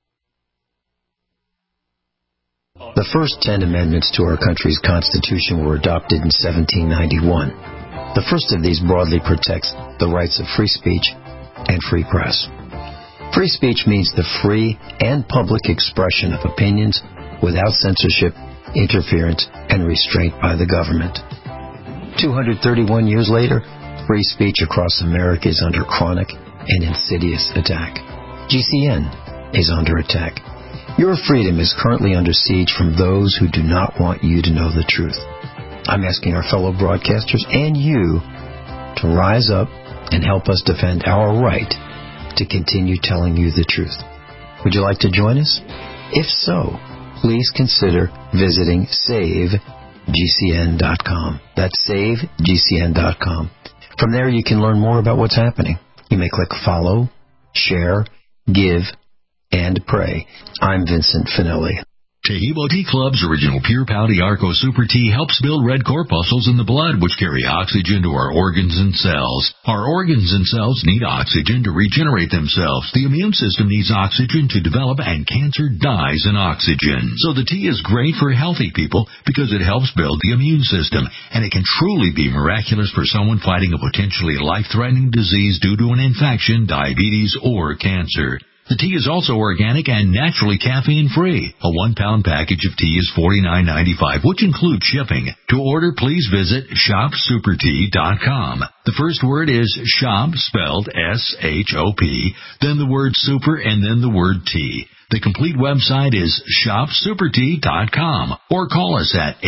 The first 10 amendments to our country's Constitution were adopted in 1791. The first of these broadly protects the rights of free speech and free press. Free speech means the free and public expression of opinions without censorship, interference, and restraint by the government. 231 years later, free speech across America is under chronic and insidious attack. GCN is under attack. Your freedom is currently under siege from those who do not want you to know the truth. I'm asking our fellow broadcasters and you to rise up and help us defend our right to continue telling you the truth. Would you like to join us? If so, please consider visiting SaveGCN.com. That's SaveGCN.com. From there you can learn more about what's happening. You may click follow, share, give, and pray. I'm Vincent Finelli. Tehebo Tea Club's original Pure Pouty Arco Super Tea helps build red corpuscles in the blood, which carry oxygen to our organs and cells. Our organs and cells need oxygen to regenerate themselves. The immune system needs oxygen to develop, and cancer dies in oxygen. So the tea is great for healthy people because it helps build the immune system, and it can truly be miraculous for someone fighting a potentially life-threatening disease due to an infection, diabetes, or cancer. The tea is also organic and naturally caffeine-free. A 1-pound package of tea is $49.95, which includes shipping. To order, please visit ShopSuperTea.com. The first word is shop, spelled S-H-O-P, then the word super, and then the word tea. The complete website is ShopSuperTea.com, or call us at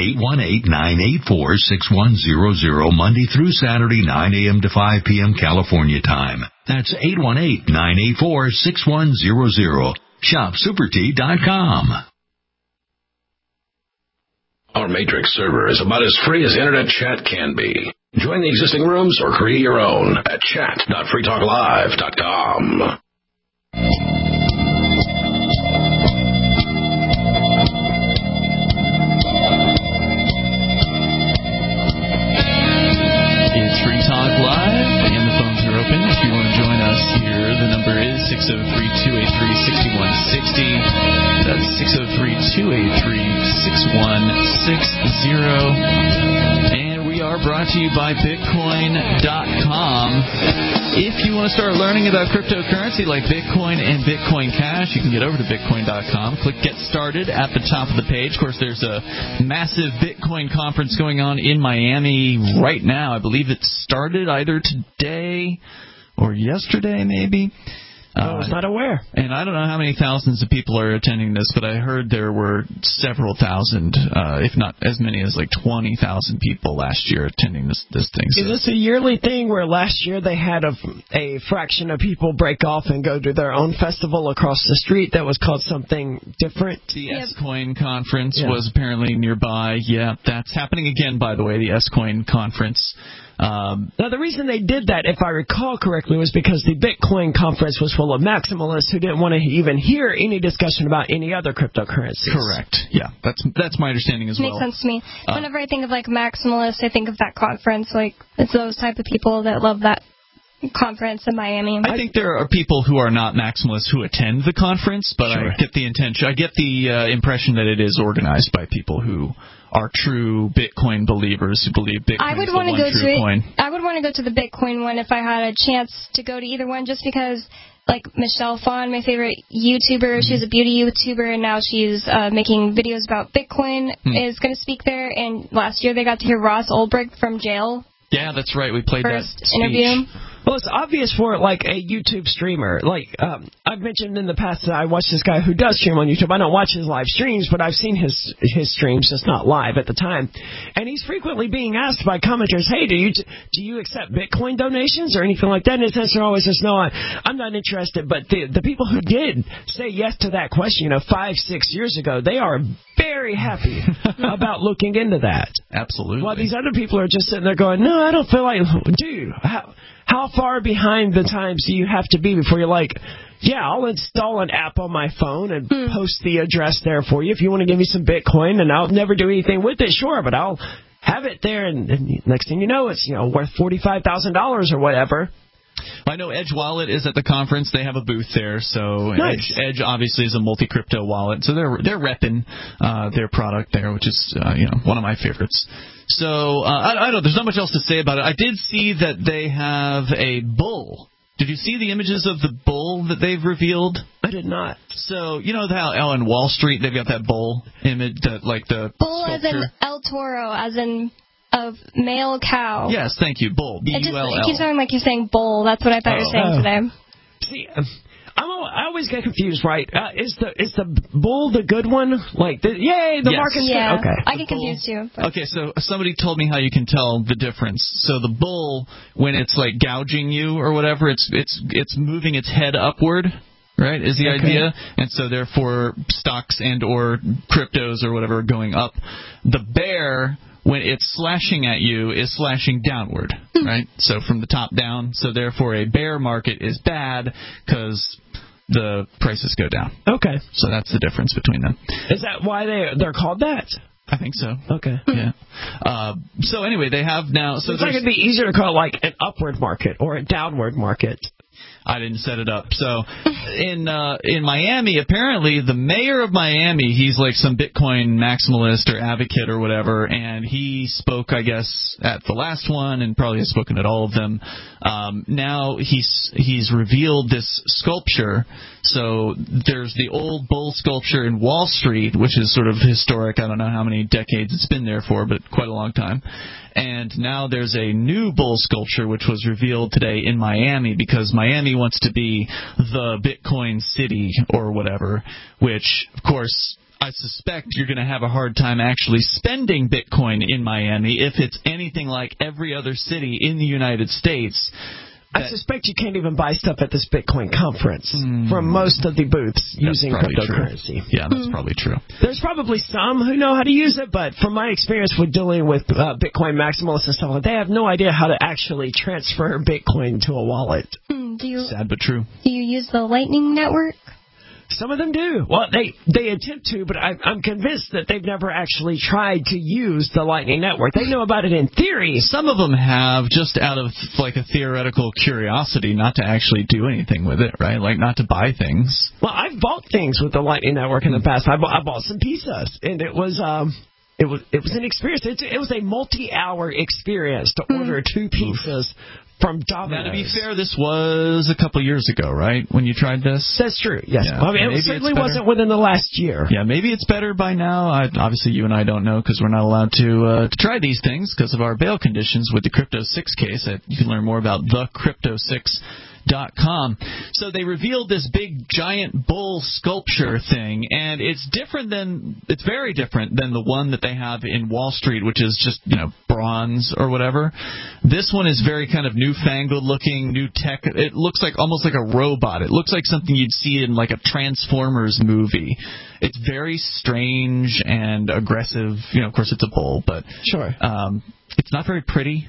818-984-6100, Monday through Saturday, 9 a.m. to 5 p.m. California time. That's 818-984-6100. ShopSuperTea.com. Our Matrix server is about as free as internet chat can be. Join the existing rooms or create your own at chat.freetalklive.com. It's Free Talk Live, and the phones are open. If you want to join us here, the number is 603-283-6160. That's 603-283-6160. And we are brought to you by Bitcoin.com. If you want to start learning about cryptocurrency like Bitcoin and Bitcoin Cash, you can get over to Bitcoin.com. Click Get Started at the top of the page. Of course, there's a massive Bitcoin conference going on in Miami right now. I believe it started either today or yesterday, maybe. I was not aware. And I don't know how many thousands of people are attending this, but I heard there were several thousand, if not as many as like 20,000 people last year attending this thing. Is this a yearly thing where last year they had a fraction of people break off and go to their own festival across the street that was called something different? The S-Coin conference was apparently nearby. Yeah, that's happening again, by the way, the S-Coin conference. Now, the reason they did that, if I recall correctly, was because the Bitcoin conference was full of maximalists who didn't want to even hear any discussion about any other cryptocurrencies. Correct. Yeah, that's my understanding as well. Makes sense to me. Whenever I think of like maximalists, I think of that conference. Like it's those type of people that love that conference in Miami. I think there are people who are not maximalists who attend the conference, but I get the intention. I get the impression that it is organized by people who are true Bitcoin believers who believe Bitcoin is the one true coin. I would want to go to the Bitcoin one if I had a chance to go to either one, just because, like Michelle Phan, my favorite YouTuber, she's a beauty YouTuber, and now she's making videos about Bitcoin, is going to speak there. And last year they got to hear Ross Ulbricht from jail. Yeah, that's right. We played first that speech. Interview. Well, it's obvious for, like, a YouTube streamer. Like, I've mentioned in the past that I watch this guy who does stream on YouTube. I don't watch his live streams, but I've seen his streams, just not live at the time. And he's frequently being asked by commenters, hey, do you accept Bitcoin donations or anything like that? And his answer always says, no, I'm not interested. But the people who did say yes to that question, 5-6 years ago, they are very happy about looking into that. Absolutely. While these other people are just sitting there going, no, I don't feel like, dude, how far behind the times do you have to be before you're like, yeah, I'll install an app on my phone and post the address there for you if you want to give me some Bitcoin, and I'll never do anything with it, sure, but I'll have it there, and next thing you know, it's worth $45,000 or whatever. I know Edge Wallet is at the conference. They have a booth there, so nice. Edge obviously is a multi-crypto wallet, so they're repping their product there, which is one of my favorites. So I don't know. There's not much else to say about it. I did see that they have a bull. Did you see the images of the bull that they've revealed? I did not. So you know how on Wall Street they've got that bull image, the bull sculpture? As in El Toro, as in a male cow. Yes, thank you. Bull. B-U-L-L. It keeps sounding like you're saying bull. That's what I thought you were saying today. See, I always get confused, right? Is the bull the good one? Like, the market's good? Okay. I get confused too. But. Okay, so somebody told me how you can tell the difference. So the bull, when it's like gouging you or whatever, it's moving its head upward. Right, is the idea, and so therefore stocks and or cryptos or whatever are going up. The bear, when it's slashing at you, is slashing downward, right? So from the top down. So therefore a bear market is bad because the prices go down. Okay. So that's the difference between them. Is that why they're called that? I think so. Okay. Yeah. So anyway, they have now. So it's like it'd be easier to call it like an upward market or a downward market. I didn't set it up. So in Miami, apparently the mayor of Miami, he's like some Bitcoin maximalist or advocate or whatever, and he spoke, I guess, at the last one and probably has spoken at all of them. Now he's revealed this sculpture. So there's the old bull sculpture in Wall Street, which is sort of historic. I don't know how many decades it's been there for, but quite a long time. And now there's a new bull sculpture which was revealed today in Miami because Miami wants to be the Bitcoin city or whatever, which, of course, I suspect you're going to have a hard time actually spending Bitcoin in Miami if it's anything like every other city in the United States. I suspect you can't even buy stuff at this Bitcoin conference from most of the booths using cryptocurrency. True. Yeah, that's probably true. There's probably some who know how to use it, but from my experience with dealing with Bitcoin maximalists and stuff, they have no idea how to actually transfer Bitcoin to a wallet. Sad but true. Do you use the Lightning Network? Some of them do. Well, they attempt to, but I'm convinced that they've never actually tried to use the Lightning Network. They know about it in theory. Some of them have, just out of like a theoretical curiosity, not to actually do anything with it, right? Like not to buy things. Well, I've bought things with the Lightning Network in the past. I bought some pizzas, and it was an experience. It was a multi-hour experience to order 2 pizzas from Domino's. Now, to be fair, this was a couple years ago, right, when you tried this? That's true, yes. Yeah. Well, I mean, it certainly wasn't within the last year. Yeah, maybe it's better by now. Obviously, you and I don't know because we're not allowed to try these things because of our bail conditions with the Crypto 6 case. You can learn more about thecrypto6.com. So they revealed this big giant bull sculpture thing, and it's very different than the one that they have in Wall Street, which is just bronze or whatever. This one is very kind of newfangled looking, new tech. It looks like almost like a robot. It looks like something you'd see in like a Transformers movie. It's very strange and aggressive. Of course it's a bull, but sure. It's not very pretty.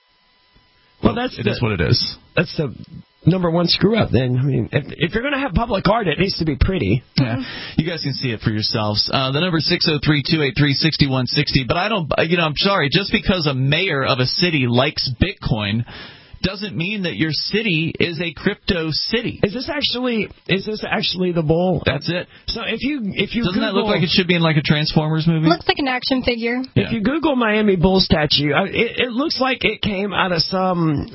Well, it is what it is. That's the number one screw up then. I mean, if you're going to have public art, it needs to be pretty. Yeah. You guys can see it for yourselves. The number is 603-283-6160. But I'm sorry, just because a mayor of a city likes Bitcoin doesn't mean that your city is a crypto city. Is this actually the bull? That's it. So if you doesn't that look like it should be in like a Transformers movie? Looks like an action figure. Yeah. If you Google Miami Bull statue, it looks like it came out of some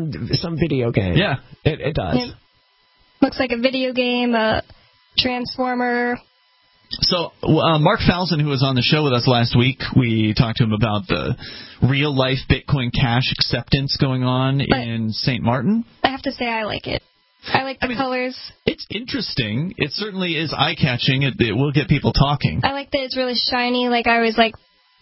video game. Yeah, it does. Yeah. Looks like a video game, a Transformer. So Mark Falzon, who was on the show with us last week, we talked to him about the real-life Bitcoin Cash acceptance going on in St. Martin. I have to say I like it. I like the colors. It's interesting. It certainly is eye-catching. It will get people talking. I like that it's really shiny. Like, I always like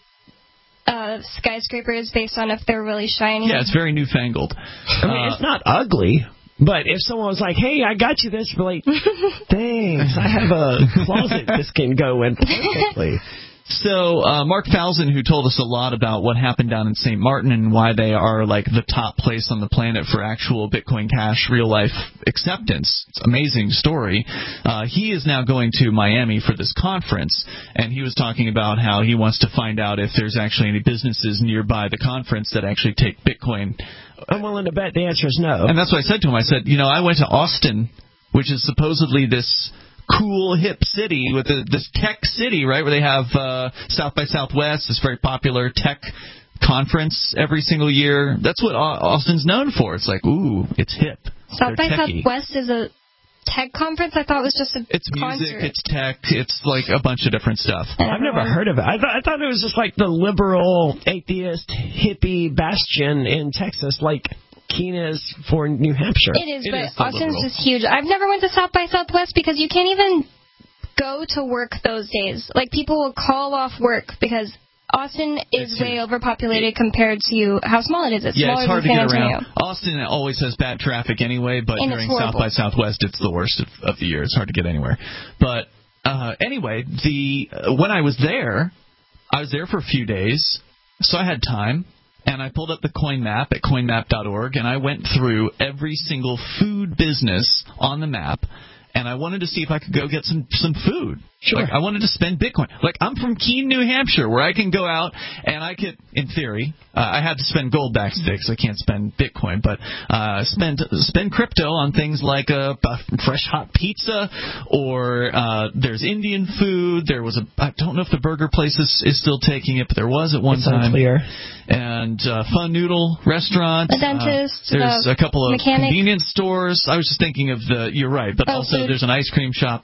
skyscrapers based on if they're really shiny. Yeah, it's very newfangled. I mean, it's not ugly. But if someone was like, hey, I got you this, we're like, thanks, I have a closet this can go in perfectly. So Mark Falzon, who told us a lot about what happened down in St. Martin and why they are like the top place on the planet for actual Bitcoin Cash real-life acceptance. It's an amazing story. He is now going to Miami for this conference, and he was talking about how he wants to find out if there's actually any businesses nearby the conference that actually take Bitcoin. I'm willing to bet the answer is no. And that's what I said to him. I said, I went to Austin, which is supposedly this cool, hip city with this tech city, right, where they have South by Southwest, this very popular tech conference every single year. That's what Austin's known for. It's like, ooh, it's hip. South by Southwest is a tech conference? I thought it was just a It's concert. music, it's tech, it's like a bunch of different stuff. I've never heard of it. I thought it was just like the liberal, atheist, hippie bastion in Texas, like Keene is for New Hampshire. It is, but Austin's just huge. I've never went to South by Southwest because you can't even go to work those days. Like, people will call off work because Austin is way overpopulated compared to how small it is. It's smaller it's hard than to San get Antonio. around. Austin always has bad traffic anyway, but And during it's South by Southwest, it's the worst of the year. It's hard to get anywhere. But anyway, when I was there for a few days, so I had time. And I pulled up the Coin Map at coinmap.org, and I went through every single food business on the map, and I wanted to see if I could go get some food. Sure. Like, I wanted to spend Bitcoin. Like, I'm from Keene, New Hampshire, where I can go out and I could, in theory, I had to spend gold-backed sticks. I can't spend Bitcoin, but spend crypto on things like a fresh hot pizza, or there's Indian food. There was I don't know if the burger place is still taking it, but there was at one time. Unclear. And Fun Noodle restaurant. A dentist. There's a couple of mechanic. convenience stores. I was just thinking of you're right, but also food. there's an ice cream shop.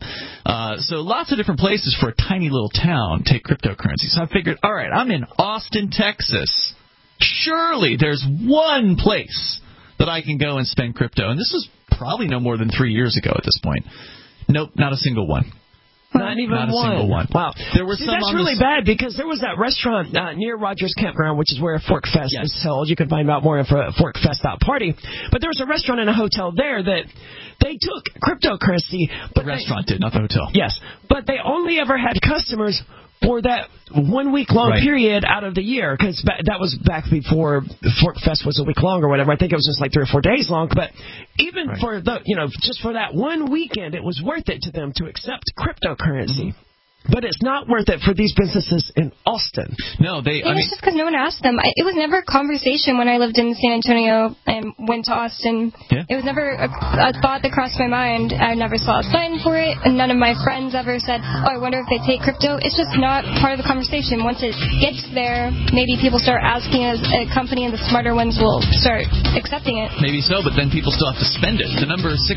So lots of different places for a tiny little town take cryptocurrency. So I figured, all right, I'm in Austin, Texas. Surely there's one place that I can go and spend crypto. And this was probably no more than 3 years ago at this point. Nope, not a single one. Not even a single one. Wow. There were See, some that's on really bad because there was that restaurant near Rogers Campground, which is where Fork Fest is held. You can find out more info at forkfest.party. But there was a restaurant and a hotel there that they took cryptocurrency. But the restaurant did, not the hotel. Yes. But they only ever had customers for that 1 week long period out of the year, because that was back before Fork Fest was a week long or whatever. I think it was just like 3 or 4 days long. But even for just for that one weekend, it was worth it to them to accept cryptocurrency. But it's not worth it for these businesses in Austin. No, it's just because no one asked them. It was never a conversation when I lived in San Antonio and went to Austin. Yeah. It was never a thought that crossed my mind. I never saw a sign for it, and none of my friends ever said, oh, I wonder if they take crypto. It's just not part of the conversation. Once it gets there, maybe people start asking as a company, and the smarter ones will start accepting it. Maybe so, but then people still have to spend it. The number is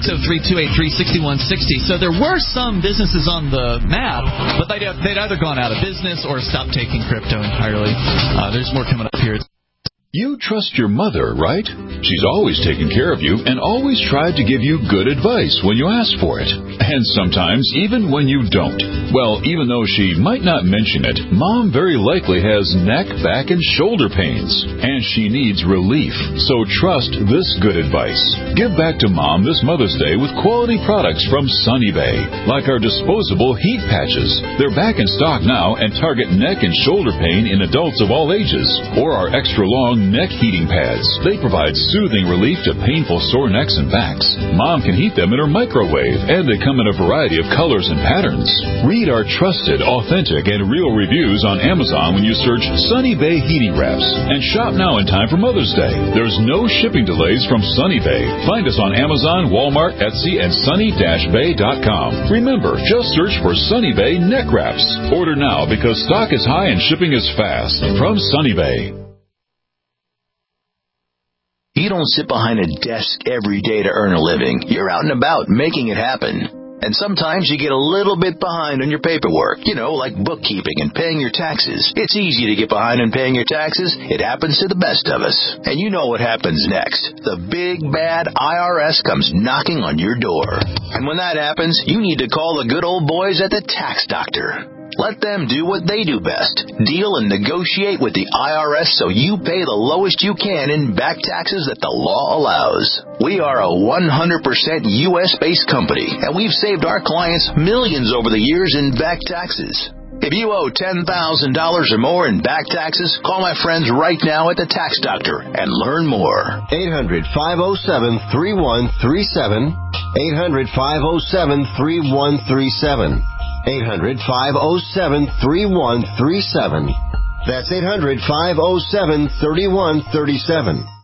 603-283-6160. So there were some businesses on the map, but they'd either gone out of business or stopped taking crypto entirely. There's more coming up here. You trust your mother, right? She's always taken care of you and always tried to give you good advice when you ask for it. And sometimes even when you don't. Well, even though she might not mention it, Mom very likely has neck, back, and shoulder pains. And she needs relief. So trust this good advice. Give back to Mom this Mother's Day with quality products from Sunny Bay. Like our disposable heat patches. They're back in stock now and target neck and shoulder pain in adults of all ages. Or our extra long neck heating pads. They provide soothing relief to painful sore necks and backs. Mom can heat them in her microwave, and they come in a variety of colors and patterns. Read our trusted, authentic, and real reviews on Amazon when you search Sunny Bay Heating Wraps. And shop now in time for Mother's Day. There's no shipping delays from Sunny Bay. Find us on Amazon, Walmart, Etsy, and sunny-bay.com. Remember, just search for Sunny Bay Neck Wraps. Order now because stock is high and shipping is fast. From Sunny Bay. You don't sit behind a desk every day to earn a living. You're out and about making it happen. And sometimes you get a little bit behind on your paperwork, like bookkeeping and paying your taxes. It's easy to get behind on paying your taxes. It happens to the best of us. And you know what happens next. The big, bad IRS comes knocking on your door. And when that happens, you need to call the good old boys at the Tax Doctor. Let them do what they do best. Deal and negotiate with the IRS so you pay the lowest you can in back taxes that the law allows. We are a 100% U.S.-based company, and we've saved our clients millions over the years in back taxes. If you owe $10,000 or more in back taxes, call my friends right now at the Tax Doctor and learn more. 800-507-3137. 800-507-3137. 800-507-3137. That's 800-507-3137.